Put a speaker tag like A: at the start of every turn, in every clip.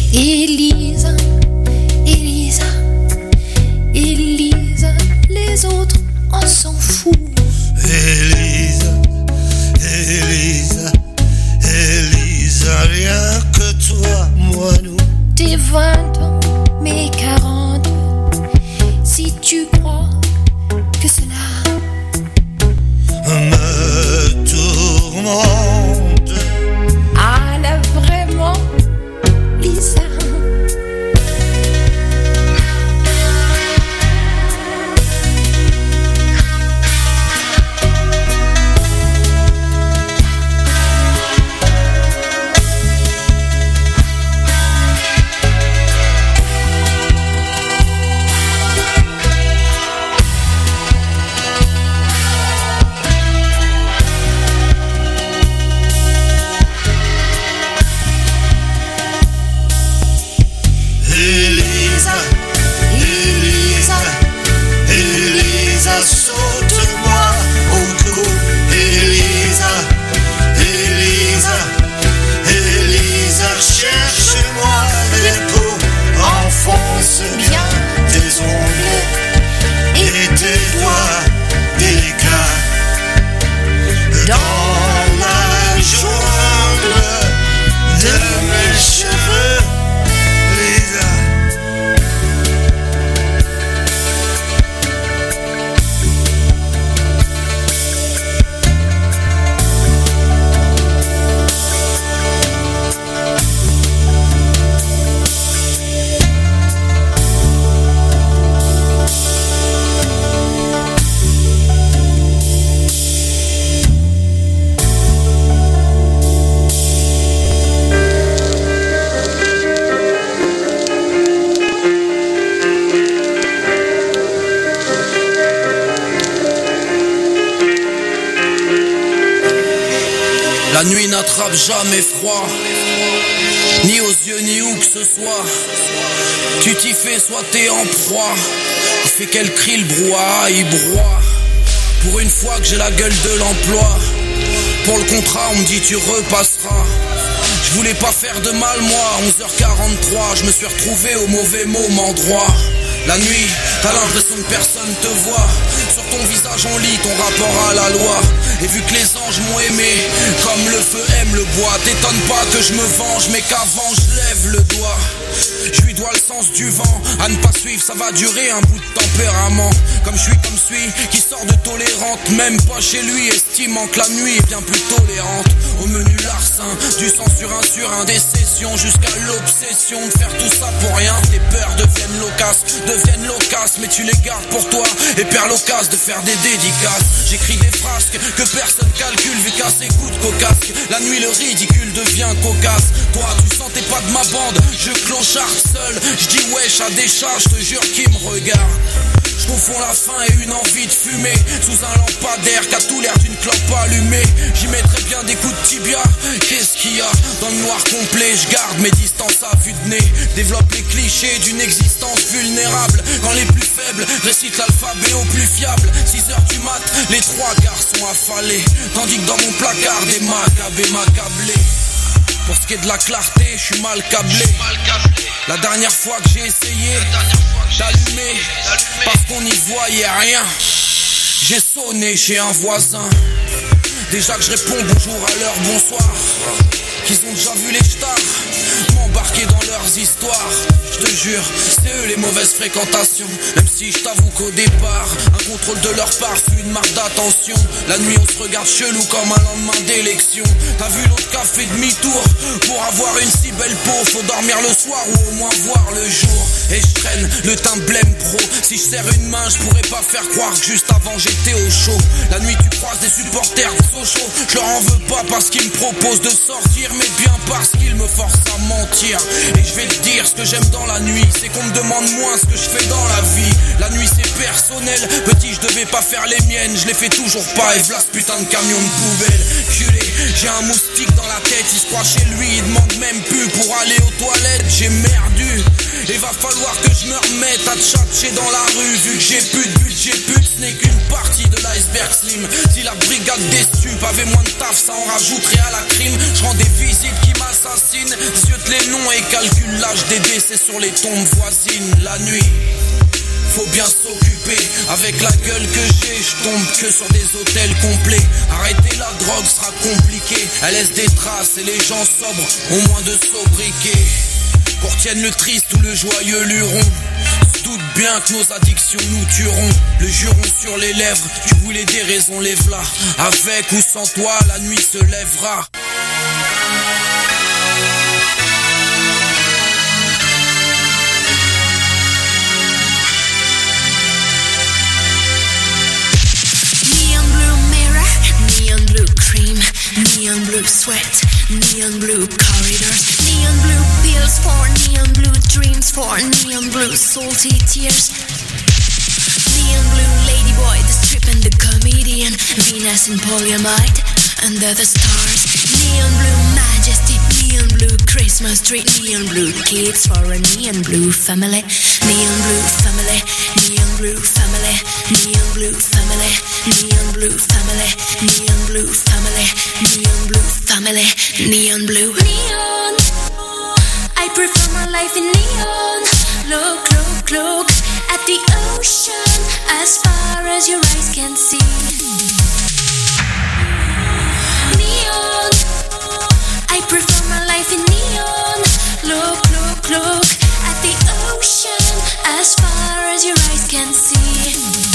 A: Élisa, Élisa, Élisa, les autres on s'en fout.
B: Élisa, Élisa, Élisa, rien que toi, moi, nous.
A: Tes 20 ans, mes 40 ans, si tu crois que cela
B: me tourmente.
A: Ah là vraiment, Lisa.
B: Élisa, Élisa, Élisa, saute-moi au cou. Élisa, Élisa, Élisa, cherche-moi les peaux. Enfonce bien tes ongles et tes doigts délicats dans la jungle de mes cheveux. Lisa.
C: La nuit n'attrape jamais froid, ni aux yeux ni où que ce soit. Tu t'y fais, soit t'es en proie. Il fait qu'elle crie, le brouhaha, il broie. Pour une fois que j'ai la gueule de l'emploi, pour le contrat on me dit tu repasseras. Je voulais pas faire de mal moi, 11h43, je me suis retrouvé au mauvais moment droit. La nuit, t'as l'impression que personne te voit. Sur ton visage on lit ton rapport à la loi. Et vu que les anges m'ont aimé, comme le feu aime le bois, t'étonne pas que je me venge, mais qu'avant je lève le doigt. Je lui dois le sens du vent, à ne pas suivre ça va durer un bout de tempérament. Comme je suis comme celui qui sort de tolérante, même pas chez lui, estimant que la nuit est bien plus tolérante. Au menu larcin, du sang sur un, des sessions jusqu'à l'obsession de faire tout ça pour rien. Tes peurs deviennent loquaces, mais tu les gardes pour toi et perds l'occasion de faire des dédicaces. J'écris des frasques que personne calcule vu qu'à ses coups de cocasse, la nuit le ridicule devient cocasse. Toi tu sentais pas de ma bande, je clochard seul, je dis wesh à des chats, je te jure qu'ils me regardent. Je confonds la faim et une envie de fumer sous un lampadaire qui a tout l'air d'une clope allumée. J'y mettrais bien des coups de tibia. Qu'est-ce qu'il y a dans le noir complet? Je garde mes distances à vue de nez. Développe les clichés d'une existence vulnérable. Quand les plus faibles récitent l'alphabet au plus fiable. 6h du mat, les trois garçons affalés, tandis que dans mon placard des macabées m'accablaient. Pour ce qui est de la clarté, je suis mal câblé. La dernière fois que j'ai essayé d'allumer, parce qu'on n'y voyait rien, j'ai sonné chez un voisin. Déjà que je réponds bonjour à l'heure, bonsoir, qu'ils ont déjà vu les stars m'embarquer dans leurs histoires. Je te jure, c'est eux les mauvaises fréquentations. Même si je t'avoue qu'au départ, un contrôle de leur part fut une marque d'attention. La nuit on se regarde chelou comme un lendemain d'élection. T'as vu l'autre qu'a fait demi-tour pour avoir une si belle peau. Faut dormir le soir ou au moins voir le jour. Et je traîne le teint blême pro. Si je serre une main, je pourrais pas faire croire que juste avant j'étais au chaud. La nuit tu croises des supporters de Sochaux. Je leur en veux pas parce qu'ils me proposent de sortir, mais bien parce qu'ils me forcent à mentir. Et je vais te dire ce que j'aime dans la nuit, c'est qu'on me demande moins ce que je fais dans la vie. La nuit c'est personnel, petit je devais pas faire les miennes, je les fais toujours pas. Et v'là ce putain de camion de poubelle. Culé, j'ai un moustique dans la tête, il se croit chez lui, il demande même plus pour aller aux toilettes. J'ai merdu, et va falloir que je me remette à tchatcher dans la rue. Vu que j'ai plus de budget, ce n'est qu'une partie de l'iceberg slim. Si la brigade des stupes avait moins de taf, ça en rajouterait à la crime. Je rends des visites qui m'assassinent, ziote les noms et calcule l'âge des décès sur les tombes voisines. La nuit, faut bien s'occuper. Avec la gueule que j'ai, je tombe que sur des hôtels complets. Arrêter la drogue sera compliqué. Elle laisse des traces et les gens sobres ont moins de sobriquet. Qu'on retienne le triste ou le joyeux luron. Se doute bien que nos addictions nous tueront. Le juron sur les lèvres, tu voulais des raisons, lève-la. Avec ou sans toi, la nuit se lèvera.
A: Neon blue sweat, neon blue corridors, neon blue pills for neon blue dreams, for neon blue salty tears. Neon blue ladyboy, the strip and the comedian, Venus in polyamide, under the stars. Neon blue majesty, neon blue Christmas tree, neon blue kids for a neon blue family. Neon blue family, neon blue family, neon blue family, neon blue family, neon blue family, neon blue family, neon blue. Neon, I prefer my life in neon. Look, look, look at the ocean as far as your eyes can see. Neon, I prefer my life in neon. Look, look, look at the ocean as far as your eyes can see.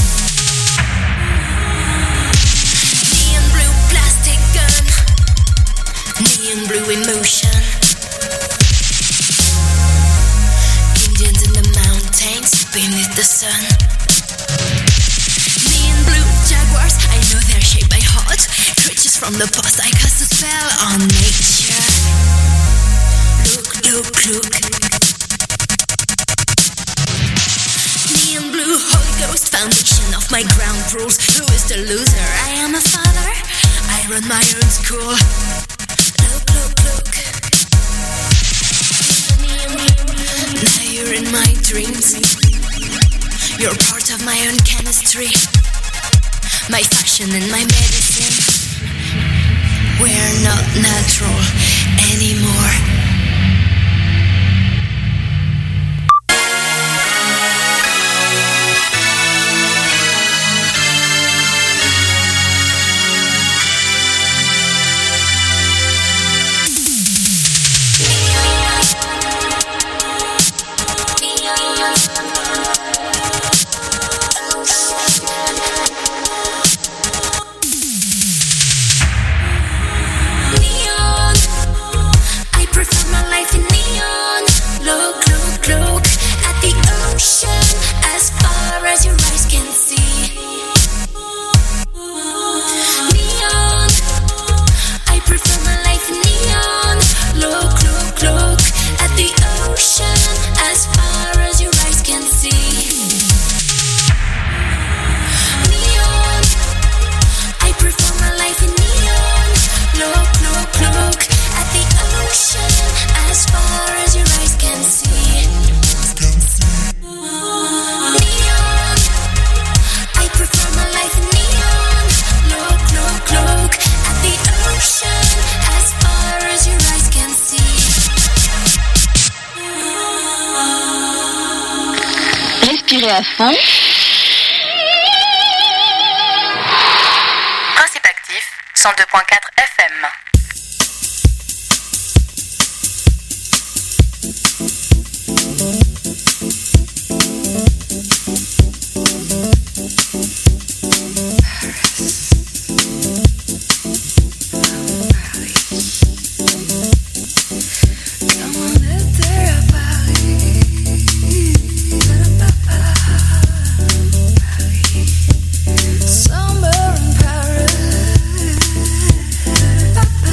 A: Neon blue plastic gun, neon blue emotion. Indians in the mountains beneath the sun. Neon blue jaguars, I know their shape by heart. Creatures from the past, I cast a spell on nature. Look, look, look. Neon blue Holy Ghost, foundation of my ground rules. Who is the loser? I am a father, I run my own school. Look, look, look. Now you're in my dreams. You're part of my own chemistry, my fashion and my medicine. We're not natural anymore.
D: À fond.
E: Principe actif, 102.4 FM.
A: Summer in Paris.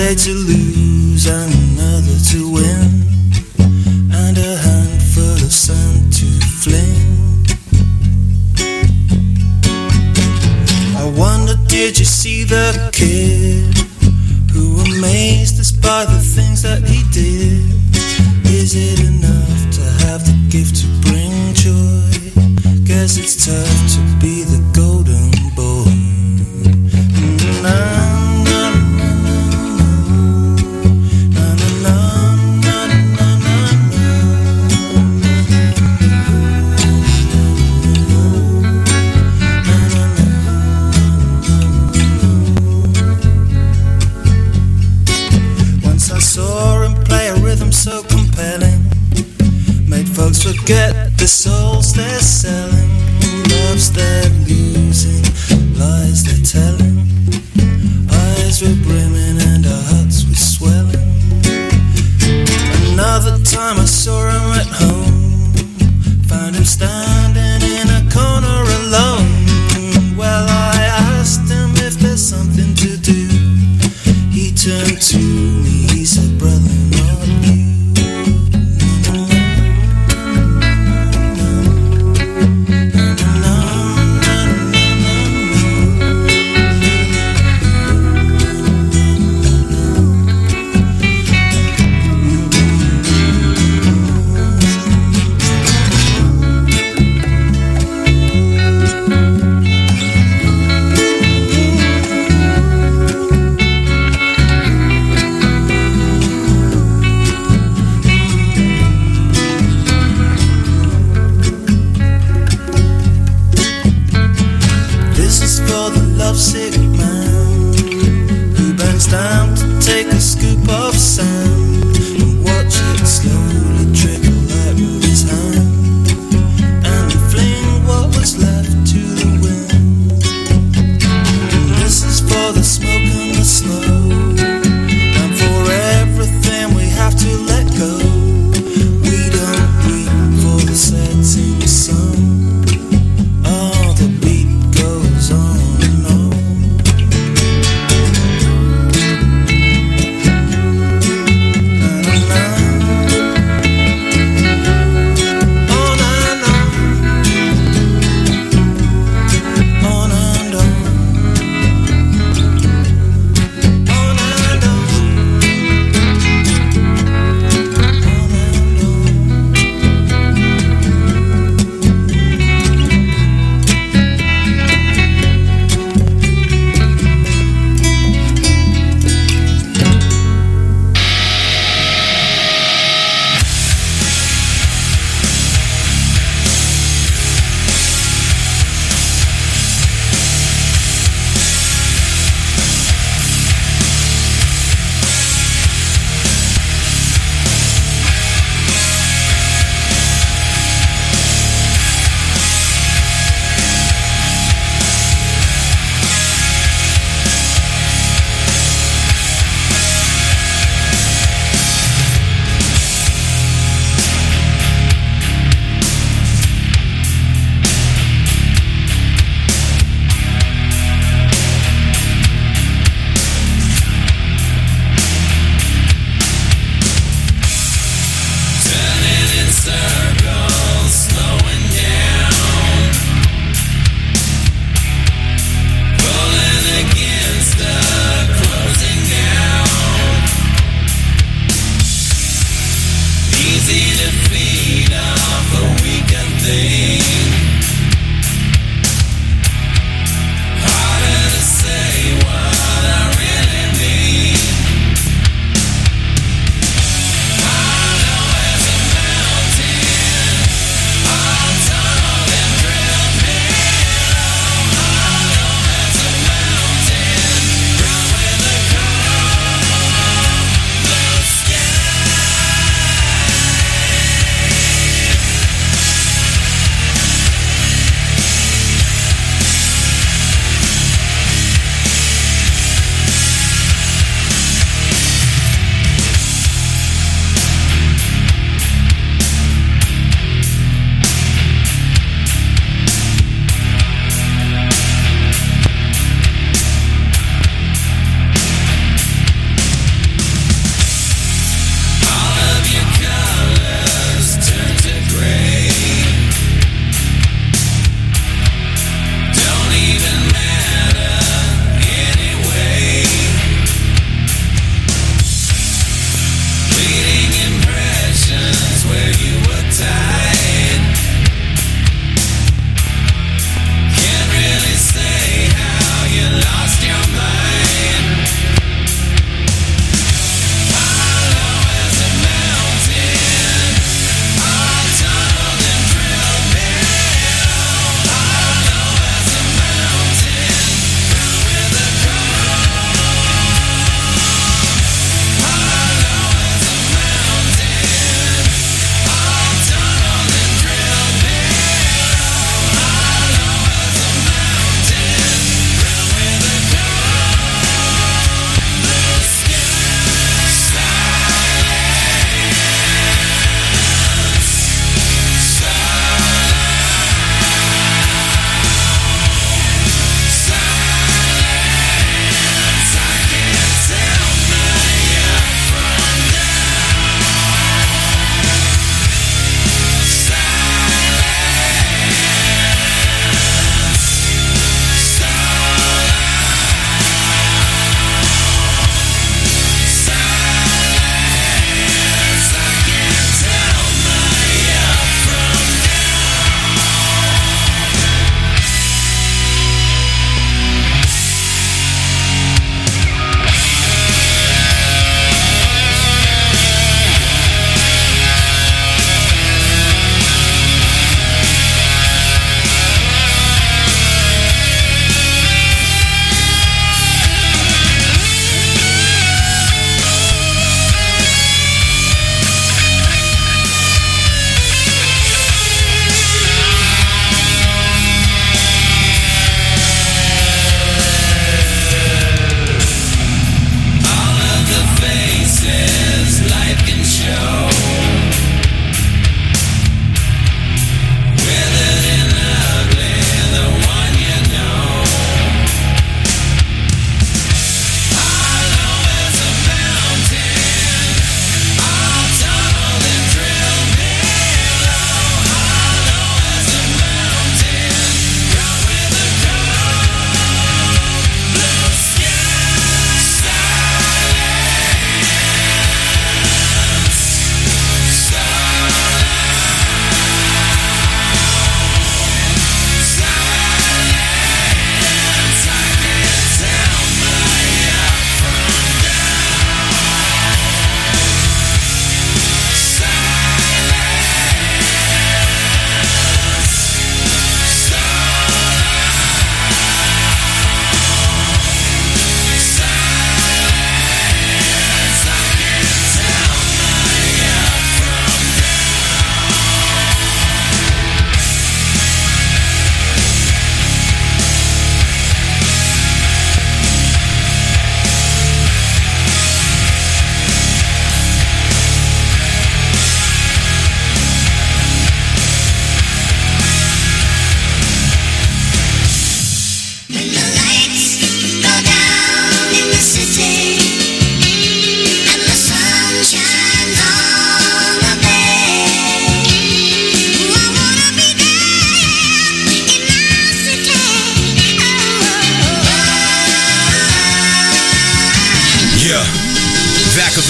D: day to lose and another to win, and a handful of sand to fling. I wonder, did you see the kid who amazed us by the things that he did? Is it enough to have the gift to bring joy? Guess it's tough to be the golden boy. Once I saw him play a rhythm so compelling, made folks forget the souls they're selling, loves they're losing, lies they're telling. Eyes were brimming and our hearts were swelling. Another time I saw him at home, found him standing in a corner alone. Well, I asked him if there's something to do. He turned to me, he said, brother, not you.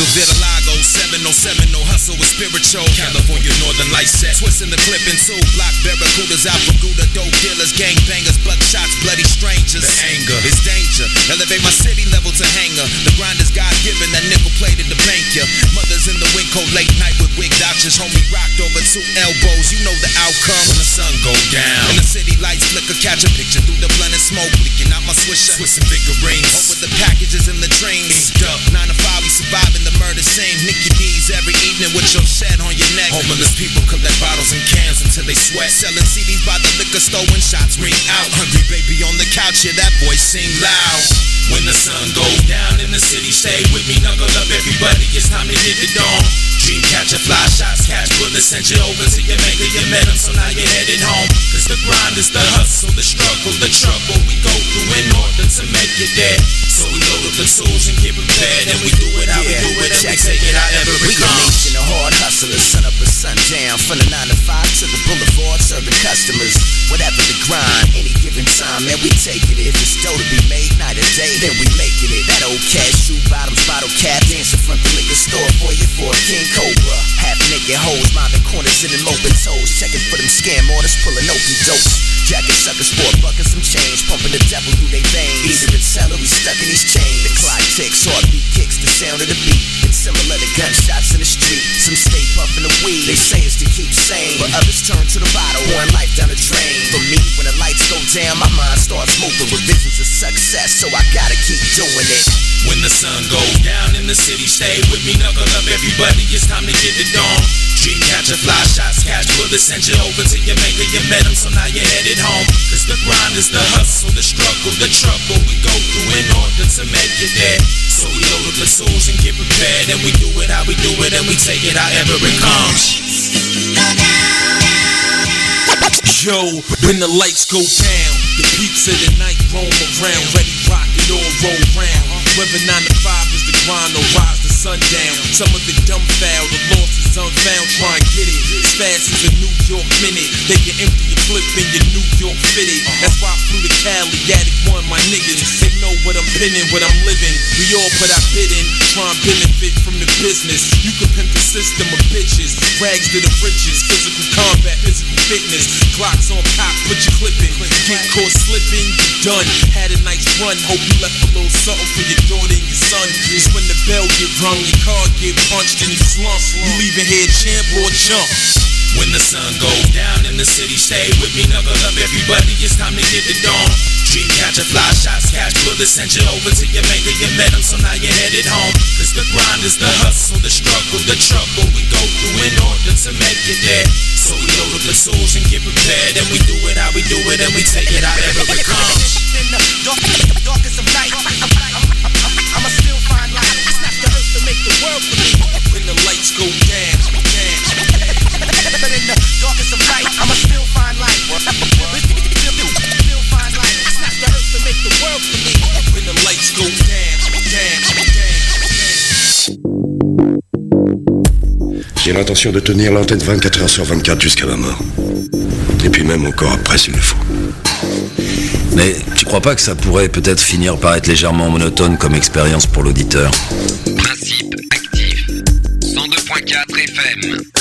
F: Vitiligo, 707, no hustle with spiritual. California Northern Light set, twisting the clip in two. Block barracudas, alpha gouda, dope dealers, gang bangers, buckshots, bloody strangers. The anger is danger. Elevate my city level to hanger. The grind is God-given, that nickel plated to bank ya. Mothers in the wing coat, late night with wig doctors. Homie rocked over 2 elbows, you know the outcome. When the sun go down, and the city lights flicker, catch a picture through the blunt and smoke. Leaking out my swisher, twisting bigger rings. Over the packages and the trains. Inked up, 9 to 5, we surviving the murder scene. Nicky D's every evening with your shed on your neck. Homeless people collect bottles and cans until they sweat. Selling CDs by the liquor store when shots ring out. Hungry baby on the couch, yeah, that voice sing loud. When the sun goes down in the city, stay with me, knuckle up everybody, it's time to hit the dawn. Dream catcher, fly shots, catch bullets, send you over to your maker, you met him, so now you're heading home. Cause the grind is the hustle, the struggle, the trouble we go through in order to make it there. So we load up the tools and get prepared, and we do it how we do it, and we take it however it comes.
G: We a nation of hard hustlers, sun up and sundown, from the 9 to 5 to the boulevard, serving customers. Whatever the grind, any given time, man, we take it. If it's dough to be made, night or day, then we making it. That old cash, shoe bottoms, bottle cap, dance in front the liquor store for you for a King Cobra. Half naked hoes, mobbing corners in them open toes, checking for them scam orders, pulling open dopes. Jacket suckers for a buck and some change, pumping the devil through they veins. Either it's hell or we stuck in these chains. The clock ticks, heartbeat kicks, the sound of the beat. It's similar to gunshots in the street. Some stay puffing the weed, they say it's to keep sane, but others turn to the bottle, one life down the drain. For me, when the lights go down, my mind starts moving with visions of success, so I gotta keep doing it.
F: When the sun goes down in the city, stay with me, knuckle up everybody, it's time to get the dawn. Dream catcher, fly shots, catch bullets, send you over to your maker, you met him, so now you're headed home. Cause the grind is the hustle, the struggle, the trouble we go through in order to make it there. So we load up the tools and get prepared, and we do it how we do it, and we take it however it comes.
C: Yo, when the lights go down, the peeps of the night roam around, ready, rock it all, roll round. Whether 9 to 5 is the grind or rise to sundown. Some of the dumbfound, the lost is unfound, try and get it as fast as a New York minute. They can empty your clip in your New York fitted. That's why I flew to Cali, Attic One, my niggas. They know what I'm pinning, what I'm living. We all put our bid in, try and benefit from the business. You can pimp the system of bitches, rags to the riches, physical combat, physical fitness. Glocks on cop, put your clip in. Get caught slipping, you done. Had a nice run, hope you left a little something for your daughter and your son. It's when the bell get rung, your car get punched and you slump. You leaving here champ or chump.
F: When the sun goes down in the city, stay with me, knuckle up everybody, it's time to get the dawn. Dream catcher, fly shots, catch bullets, send you over to your maker, you met him, so now you're headed home. Cause the grind is the hustle, the struggle, the trouble we go through in order to make it there. So we load up the tools and get prepared, and we do it how we do it, and we take it however it comes.
G: In the darkest of night, I'ma still find light. Snap the earth to make the world for me.
C: When the lights go down.
G: But in the darkest of night, I'ma still find light. Still find light. Snap the earth to make the world for me.
C: When the lights go down.
H: J'ai l'intention de tenir l'antenne 24 heures sur 24 jusqu'à ma mort. Et puis même encore après s'il le faut.
I: Mais tu crois pas que ça pourrait peut-être finir par être légèrement monotone comme expérience pour l'auditeur ?
J: Principe actif. 102.4 FM.